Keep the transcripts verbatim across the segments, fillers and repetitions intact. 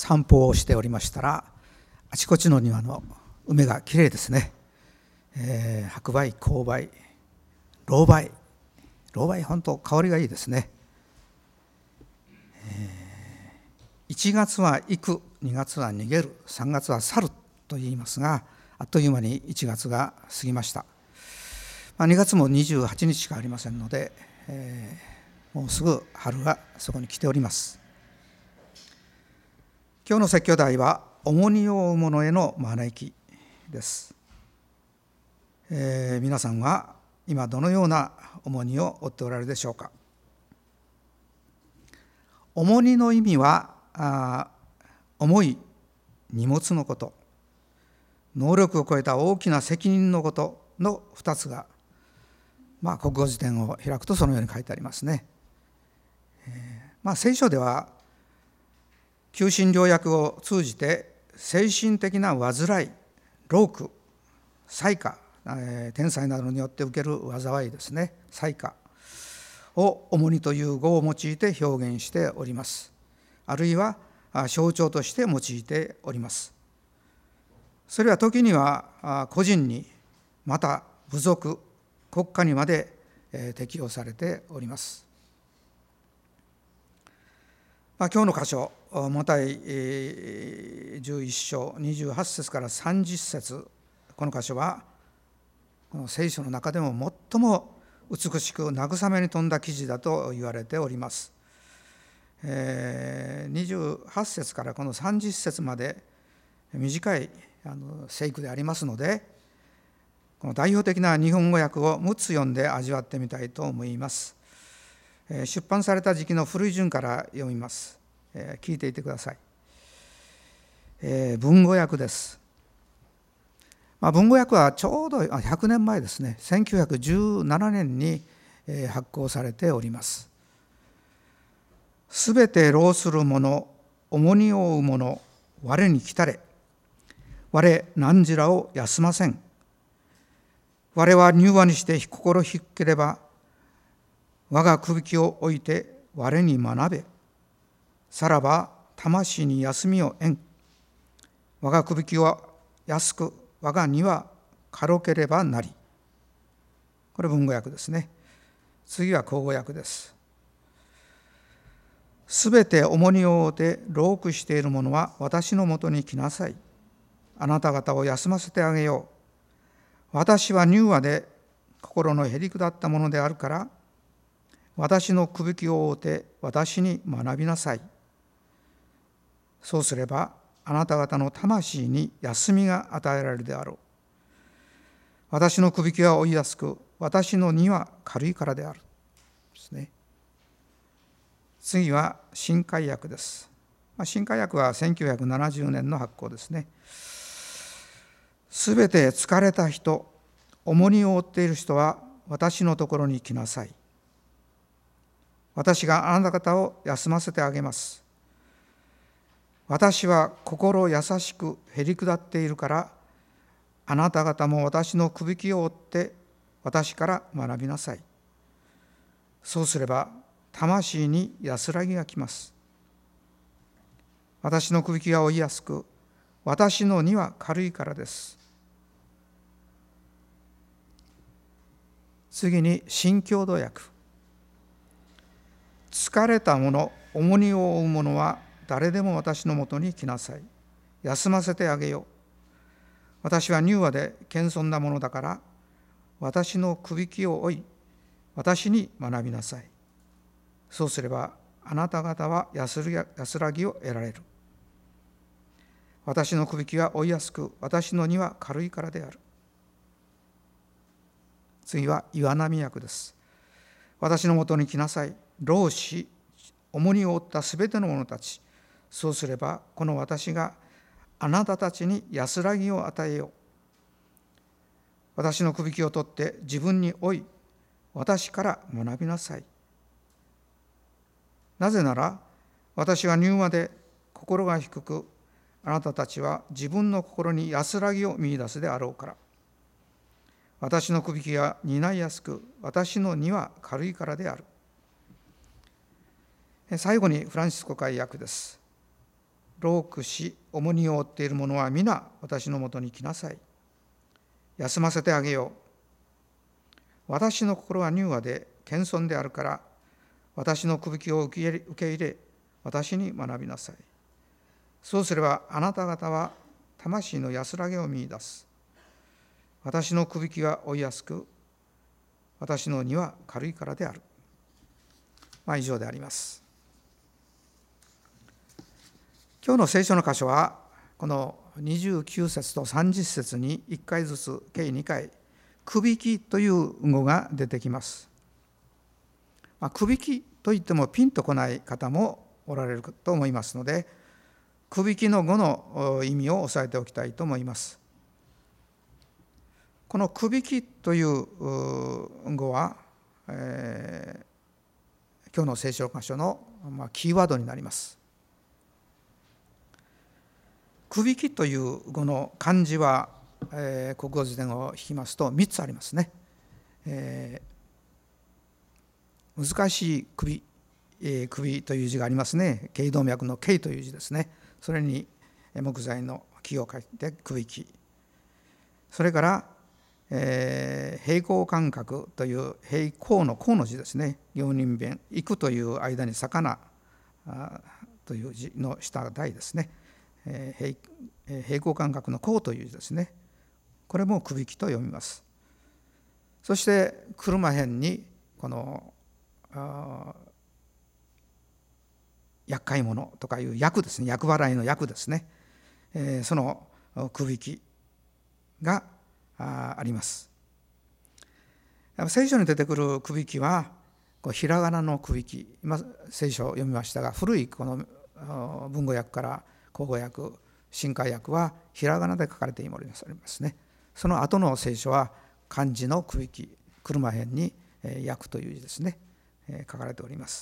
散歩をしておりましたら、あちこちの庭の梅がきれいですね。えー、白梅、紅梅、老梅、老梅本当香りがいいですね。えー、いちがつは行く、にがつは逃げる、さんがつは去ると言いますが、あっという間にいちがつが過ぎました。まあ、にがつもにじゅうはちにちしかありませんので、えー、もうすぐ春がそこに来ております。今日の説教題は重荷を負う者への招きです。えー、皆さんは今どのような重荷を負っておられるでしょうか。重荷の意味はあ重い荷物のこと、能力を超えた大きな責任のことのふたつが、まあ、国語辞典を開くとそのように書いてありますね。えーまあ、聖書では求心療薬を通じて精神的な患い、労苦、災禍、えー、天災などによって受ける災いですね、災禍を重荷という語を用いて表現しております。あるいは象徴として用いております。それは時には個人に、また部族、国家にまで適用されております。まあ、今日の箇所、マタイじゅういっ章にじゅうはち節からさんじゅっ節、この箇所はこの聖書の中でも最も美しく慰めに富んだ記事だと言われております。えー、にじゅうはち節からこのさんじゅっ節まで短いあの聖句でありますので、この代表的な日本語訳をむつ読んで味わってみたいと思います。えー、出版された時期の古い順から読みます。えー、聞いていてください。えー、文語訳です。まあ、文語訳はちょうどひゃくねんまえですね、せんきゅうひゃくじゅうななねんに発行されております。すべて労する者、重荷を負う者、我に来たれ。我何らを休ません。我は柔和にして心ひっければ、我がくびきを置いて我に学べ。さらば魂に休みを得ん。我がくびきは安く、我が荷は軽ければなり。これ文語訳ですね。次は口語訳です。すべて重荷を負って労苦している者は私のもとに来なさい。あなた方を休ませてあげよう。私は柔和で心のへりくだったものであるから、私のくびきを負って私に学びなさい。そうすればあなた方の魂に休みが与えられるであろう。私のくびきは負いやすく、私の荷は軽いからである。ですね。次は新海訳です。新海訳はせんきゅうひゃくななじゅうねんの発行ですね。すべて疲れた人、重荷を負っている人は私のところに来なさい。私があなた方を休ませてあげます。私は心優しくへりくだっているから、あなた方も私のくびきを負って私から学びなさい。そうすれば魂に安らぎがきます。私のくびきが負いやすく、私の荷は軽いからです。次に新共同訳。疲れた者、重荷を負う者は誰でも私のもとに来なさい。休ませてあげよう。私は柔和で謙遜なものだから、私のくびきを負い、私に学びなさい。そうすれば、あなた方は安らぎを得られる。私のくびきは負いやすく、私の荷は軽いからである。次は岩波訳です。私のもとに来なさい。労し、重荷を負ったすべての者たち。そうすれば、この私があなたたちに安らぎを与えよう。私のくびきを取って自分に負い、私から学びなさい。なぜなら、私は柔和で心が低く、あなたたちは自分の心に安らぎを見出すであろうから。私のくびきは担いやすく、私の荷は軽いからである。最後にフランシスコ会訳です。 労苦し重荷を負っている者は皆私のもとに来なさい。休ませてあげよう。私の心は柔和で謙遜であるから、私のくびきを受け入れ、私に学びなさい。そうすればあなた方は魂の安らぎを見いだす。私のくびきは負いやすく、私の荷は軽いからである。まあ、以上であります。今日の聖書の箇所は、このにじゅうきゅう節とさんじゅっ節にいっかいずつ計にかい、くびきという語が出てきます。まあ、くびきといってもピンとこない方もおられると思いますので、くびきの語の意味を押さえておきたいと思います。このくびきという語は、えー、今日の聖書箇所の、まあ、キーワードになります。くびきという語の漢字は、えー、国語辞典を引きますとみっつありますね。えー、難しい首、えー、首という字がありますね。頸動脈の頸という字ですね。それに木材の木を書いてくびき。それから、えー、平行感覚という平行の行の字ですね。行人弁、行くという間に魚という字の下台ですね。えー、平, 平行感覚の行という字ですね。これもくびきと読みます。そして車辺にこの厄介者とかいう厄ですね、厄払いの厄ですね、えー、そのくびきがあります。聖書に出てくるくびきはこうひらがなのくびき、今聖書を読みましたが、古いこの文語訳から口語訳、新海訳はひらがなで書かれていますね。その後の聖書は漢字のくびき、車辺に訳という字ですね、書かれております。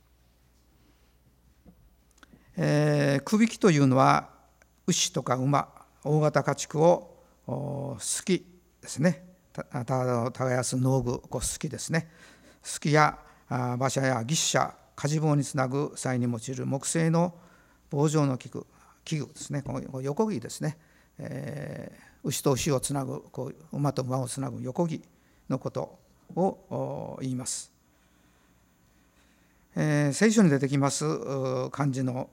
えー、くびきというのは牛とか馬、大型家畜を好きですね。耕す農具、好きですね。好きや馬車や牛車、鍛冶棒につなぐ際に用いる木製の棒状の器具、器具ですね。この横木ですね。えー、牛と牛をつなぐ、こう馬と馬をつなぐ横木のことを言います。えー、聖書に出てきます漢字の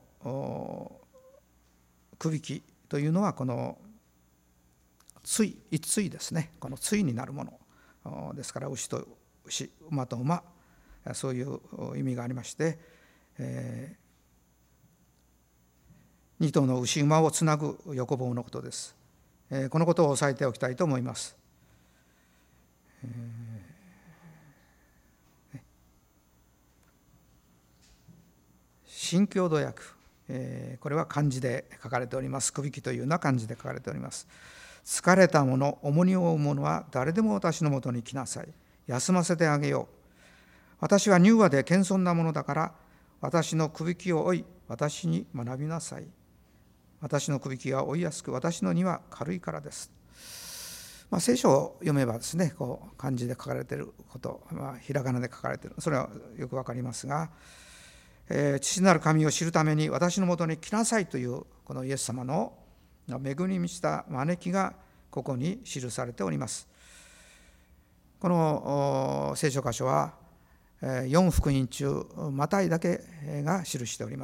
くびきというのはこの対、一対ですね。この対になるものですから、牛と牛、馬と馬、そういう意味がありまして、えー、二頭の牛馬をつなぐ横棒のことです。えー、このことを押さえておきたいと思います。えーね、新共同訳、えー、これは漢字で書かれております。くびきというのは漢字で書かれております。疲れた者、重荷を負う者は誰でも私のもとに来なさい。休ませてあげよう。私は柔和で謙遜なものだから、私のくびきを負い、私に学びなさい。私のくびきは負いやすく、私の荷は軽いからです。まあ、聖書を読めばですね、こう漢字で書かれていること、まあ、ひらがなで書かれている、それはよくわかりますが、えー、父なる神を知るために私のもとに来なさいというこのイエス様の恵みに満ちた招きがここに記されております。この聖書箇所はよん福音中マタイだけが記しております。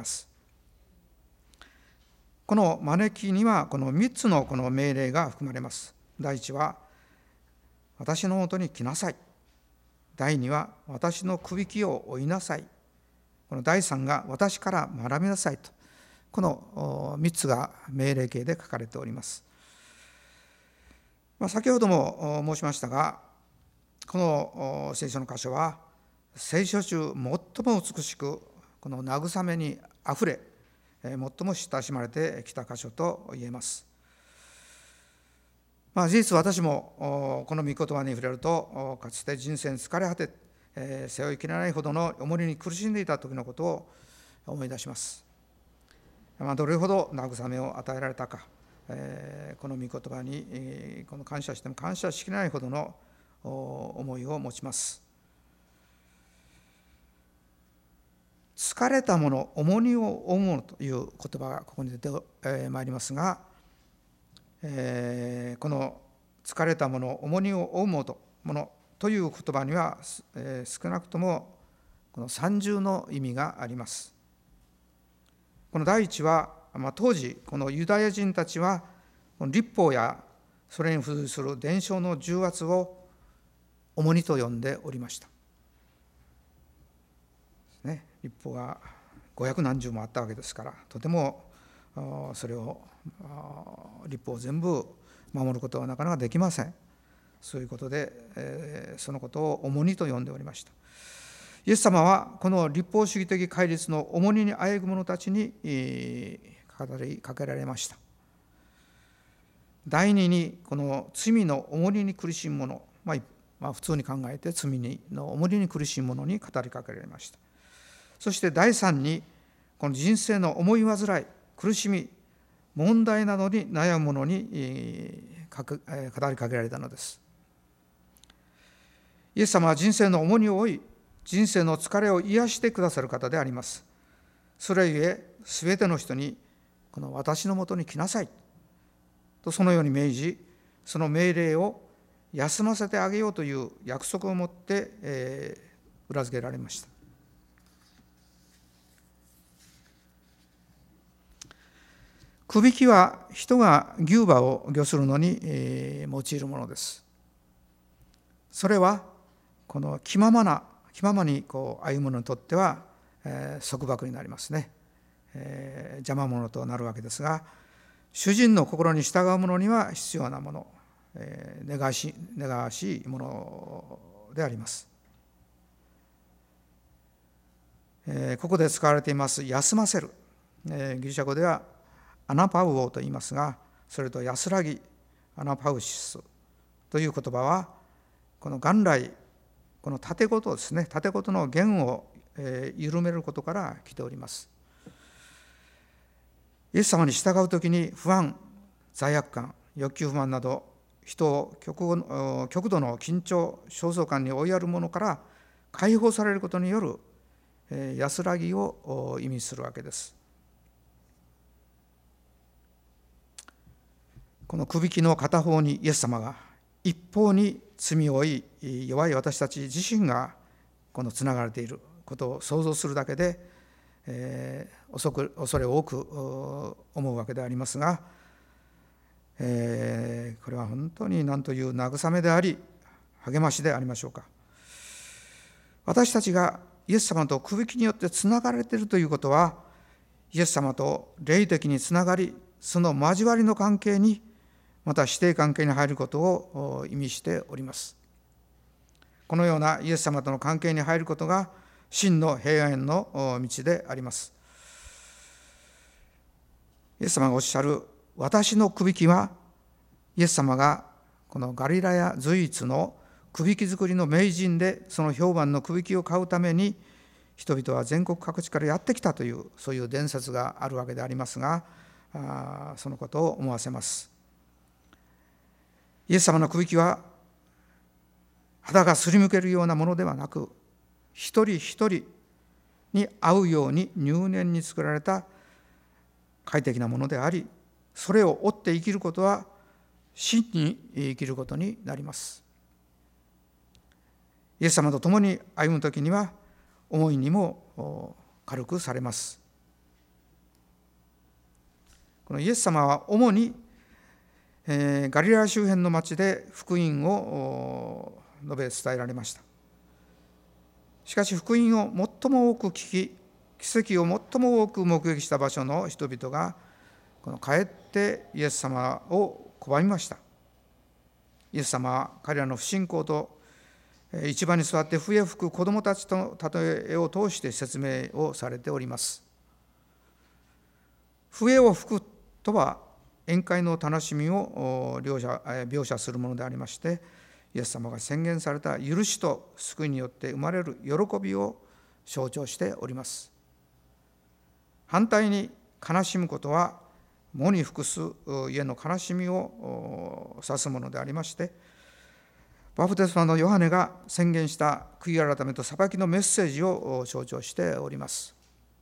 この招きにはこのみっつのこの命令が含まれます。第一は私のもとに来なさい。第二は私のくびきを負いなさい。この第三が私から学びなさいと、このみっつが命令形で書かれております。まあ、先ほども申しましたが、この聖書の箇所は聖書中最も美しくこの慰めにあふれ、最も親しまれてきた箇所と言えます。まあ、事実私もこの御言葉に触れると、かつて人生に疲れ果て、背負いきれないほどの重荷に苦しんでいた時のことを思い出します。まあ、どれほど慰めを与えられたか、この御言葉にこの感謝しても感謝しきれないほどの思いを持ちます。疲疲れた者、重荷を負う者という言葉がここに出てまいりますが、えー、この疲れた者、重荷を負う者という言葉には、えー、少なくともこの三重の意味があります。この第一は、まあ、当時このユダヤ人たちは律法やそれに付随する伝承の重圧を重荷と呼んでおりました。ね、律法がごひゃくなんじゅうもあったわけですから、とてもそれを律法を全部守ることはなかなかできません。そういうことで、えー、そのことを重荷と呼んでおりました。イエス様はこの律法主義的戒律の重荷にあえぐ者たちに、えー、語りかけられました。第二に、この罪の重荷に苦しむ者、まあ、まあ、普通に考えて罪の重荷に苦しむ者に語りかけられました。そして第三に、この人生の思い煩い、苦しみ、問題などに悩む者に、えー、語りかけられたのです。イエス様は人生の重荷を負い、人生の疲れを癒してくださる方であります。それゆえ、すべての人に、この私のもとに来なさいとそのように命じ、その命令を休ませてあげようという約束をもって、えー、裏付けられました。くびきは人が牛馬を御するのに、えー、用いるものです。それはこの気ままな気ままにこう歩む者にとっては、えー、束縛になりますね、えー、邪魔者となるわけですが、主人の心に従う者には必要なもの、えー、願わし願わしいものであります。えー、ここで使われています休ませる、えー、ギリシャ語ではアナパウオと言いますが、それと安らぎ、アナパウシスという言葉は、この元来この盾事ですね、盾事の弦を緩めることから来ております。イエス様に従うときに不安、罪悪感、欲求不満など人を 極, 極度の緊張、焦燥感に追いやるものから解放されることによる安らぎを意味するわけです。このくびきの片方にイエス様が、一方に罪を負い弱い私たち自身がこのつながれていることを想像するだけで、えー、恐く恐れ多く思うわけでありますが、えー、これは本当に何という慰めであり励ましでありましょうか。私たちがイエス様とくびきによってつながれているということは、イエス様と霊的につながり、その交わりの関係に、また師弟関係に入ることを意味しております。このようなイエス様との関係に入ることが真の平安への道であります。イエス様がおっしゃる私のくびきは、イエス様がこのガリラヤ随一のくびき作りの名人で、その評判のくびきを買うために人々は全国各地からやってきたという、そういう伝説があるわけでありますが、あそのことを思わせます。イエス様のくびきは肌がすりむけるようなものではなく、一人一人に合うように入念に作られた快適なものであり、それを追って生きることは真に生きることになります。イエス様と共に歩むときには重いにも軽くされます。このイエス様は主にえー、ガリラヤ周辺の町で福音を述べ伝えられました。しかし福音を最も多く聞き、奇跡を最も多く目撃した場所の人々がこの帰ってイエス様を拒みました。イエス様は彼らの不信仰と市場に座って笛を吹く子どもたちとの例えを通して説明をされております。笛を吹くとは宴会の楽しみを描写、描写するものでありまして、イエス様が宣言された許しと救いによって生まれる喜びを象徴しております。反対に悲しむことは喪に服す家の悲しみを指すものでありまして、バプテスマのヨハネが宣言した悔い改めと裁きのメッセージを象徴しております。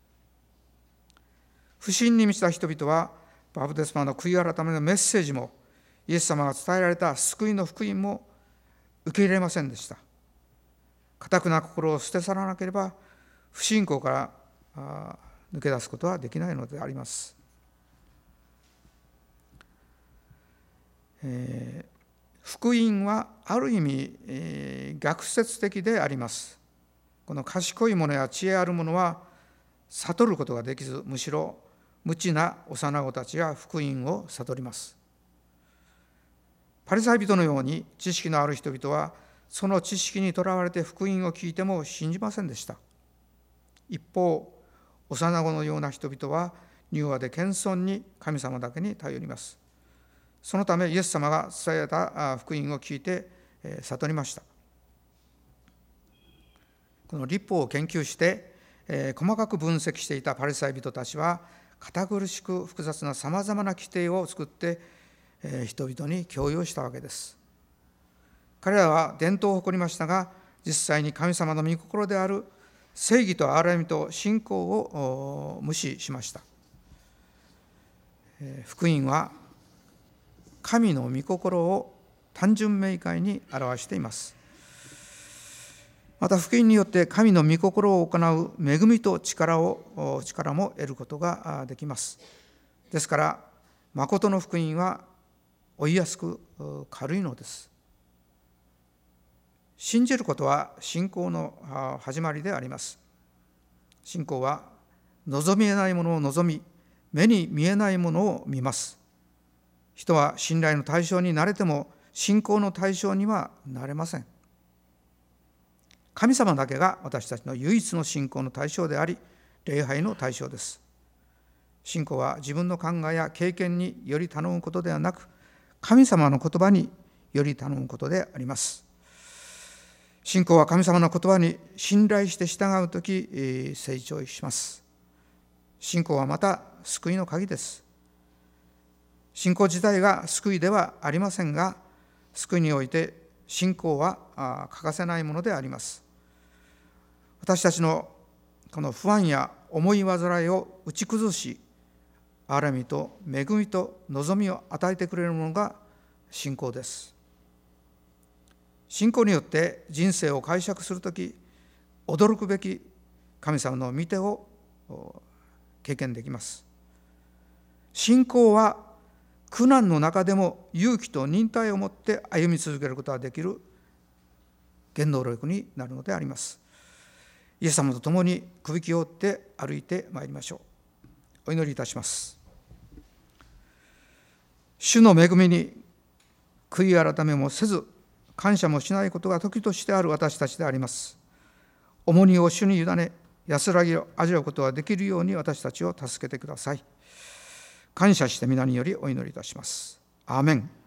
不信に満ちた人々はバプテスマの悔い改めのメッセージもイエス様が伝えられた救いの福音も受け入れませんでした。固くな心を捨て去らなければ不信仰から抜け出すことはできないのであります。えー、福音はある意味、えー、逆説的であります。この賢い者や知恵ある者は悟ることができず、むしろ無知な幼子たちが福音を悟ります。パリサイ人のように知識のある人々はその知識にとらわれて福音を聞いても信じませんでした。一方、幼子のような人々は柔和で謙遜に神様だけに頼ります。そのためイエス様が伝えた福音を聞いて悟りました。この律法を研究して細かく分析していたパリサイ人たちは堅苦しく複雑なさまざまな規定を作って人々に強要したわけです。彼らは伝統を誇りましたが、実際に神様の御心である正義と憐れみと信仰を無視しました。福音は神の御心を単純明快に表しています。また福音によって神の御心を行う恵みと力を力も得ることができます。ですから誠の福音は追いやすく軽いのです。信じることは信仰の始まりであります。信仰は望みえないものを望み、目に見えないものを見ます。人は信頼の対象になれても信仰の対象にはなれません。神様だけが私たちの唯一の信仰の対象であり、礼拝の対象です。信仰は自分の考えや経験により頼むことではなく、神様の言葉により頼むことであります。信仰は神様の言葉に信頼して従うとき成長します。信仰はまた救いの鍵です。信仰自体が救いではありませんが、救いにおいて信仰は欠かせないものであります。私たちのこの不安や思い煩いを打ち崩し、憐れみと恵みと望みを与えてくれるものが信仰です。信仰によって人生を解釈するとき、驚くべき神様の御手を経験できます。信仰は苦難の中でも勇気と忍耐を持って歩み続けることができる原動力になるのであります。イエス様と共に首輝を折って歩いてまいりましょう。お祈りいたします。主の恵みに悔い改めもせず、感謝もしないことが時としてある私たちであります。重荷を主に委ね、安らぎを味わうことができるように私たちを助けてください。感謝して皆によりお祈りいたします。アーメン。